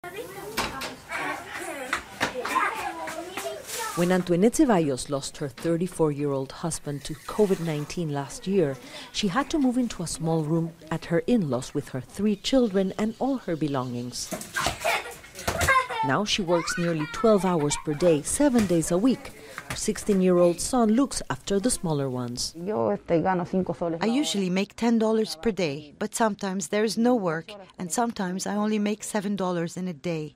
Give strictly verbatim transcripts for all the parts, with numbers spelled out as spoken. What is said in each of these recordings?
When Antoinette Ceballos lost her thirty-four-year-old husband to COVID nineteen last year, she had to move into a small room at her in-laws with her three children and all her belongings. Now she works nearly twelve hours per day, seven days a week. Her sixteen-year-old son looks after the smaller ones. I usually make ten dollars per day, but sometimes there is no work, and sometimes I only make seven dollars in a day.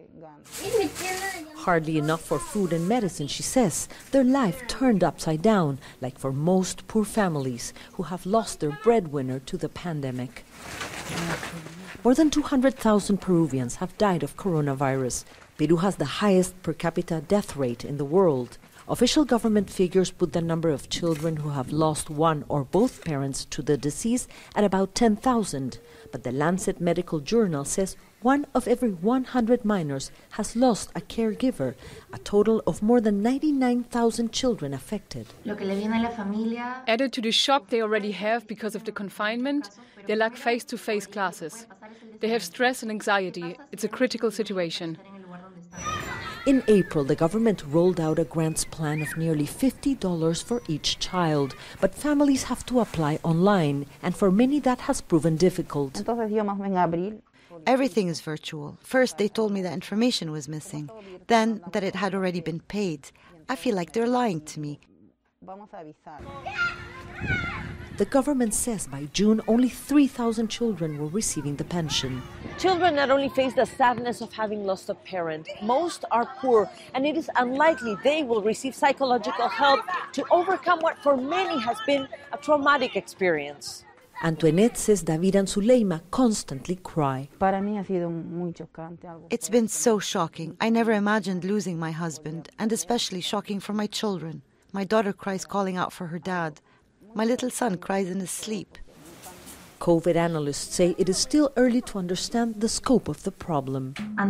Hardly enough for food and medicine, she says. Their life turned upside down, like for most poor families who have lost their breadwinner to the pandemic. More than two hundred thousand Peruvians have died of coronavirus. Peru has the highest per capita death rate in the world. Official government figures put the number of children who have lost one or both parents to the disease at about ten thousand. But the Lancet Medical Journal says one of every one hundred minors has lost a caregiver, a total of more than ninety-nine thousand children affected. Added to the shock they already have because of the confinement, they lack face-to-face classes. They have stress and anxiety. It's a critical situation. In April, the government rolled out a grants plan of nearly fifty dollars for each child, but families have to apply online, and for many that has proven difficult. Everything is virtual. First, they told me that information was missing, then that it had already been paid. I feel like they're lying to me. The government says by June, only three thousand children were receiving the pension. Children not only face the sadness of having lost a parent, most are poor, and it is unlikely they will receive psychological help to overcome what for many has been a traumatic experience. Antoinette says David and Zuleima constantly cry. It's been so shocking. I never imagined losing my husband, and especially shocking for my children. My daughter cries calling out for her dad. My little son cries in his sleep. COVID analysts say it is still early to understand the scope of the problem.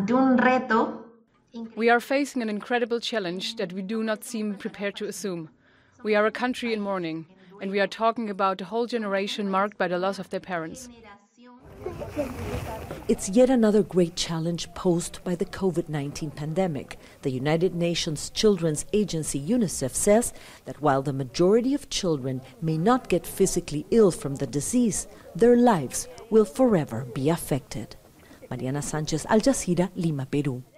We are facing an incredible challenge that we do not seem prepared to assume. We are a country in mourning, and we are talking about a whole generation marked by the loss of their parents. It's yet another great challenge posed by the COVID nineteen pandemic. The United Nations Children's Agency, UNICEF, says that while the majority of children may not get physically ill from the disease, their lives will forever be affected. Mariana Sanchez, Al Jazeera, Lima, Peru.